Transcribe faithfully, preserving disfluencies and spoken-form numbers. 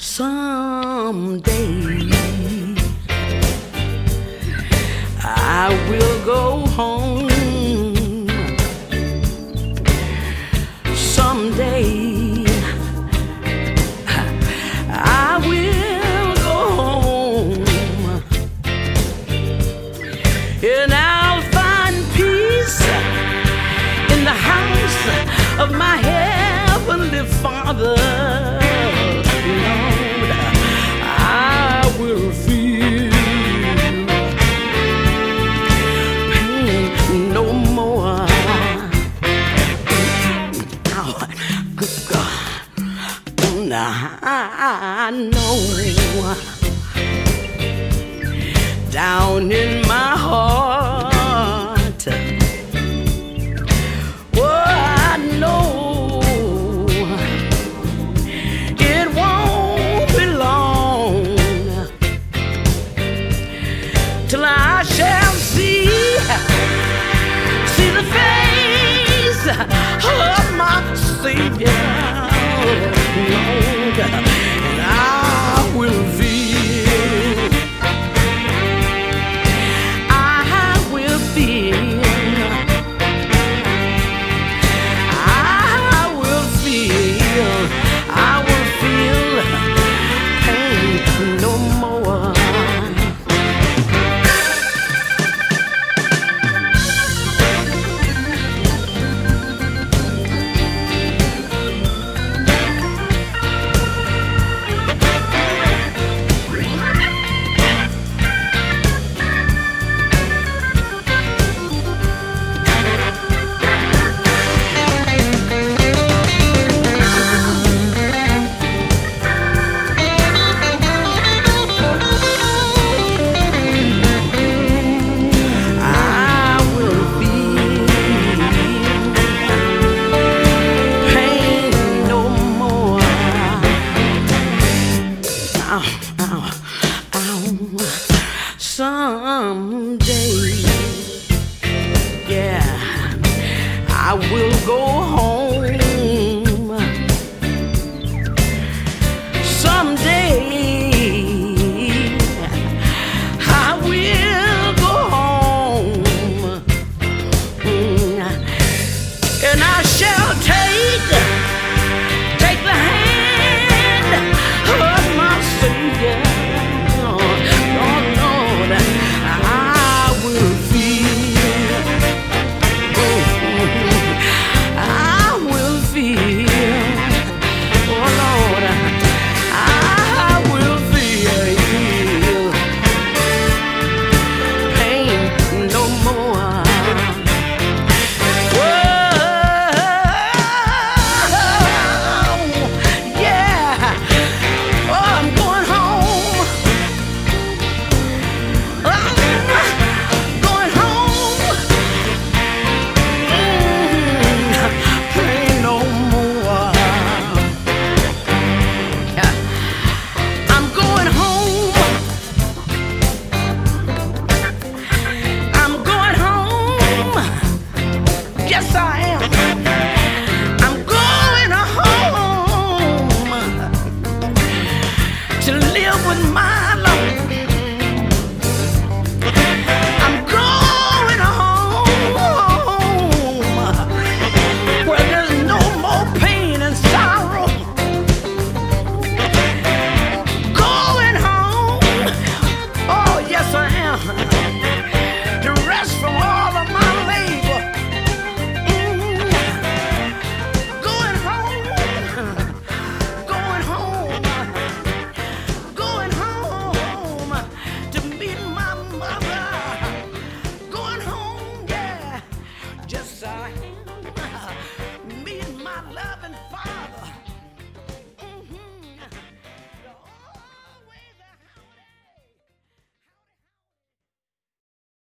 Someday I will go home. Someday I will go home, and I'll find peace in the house of my heavenly Father. Lord, I will feel pain no more. Now I know down in my heart, oh, I know it won't be long till I shall see, see the face of my Savior.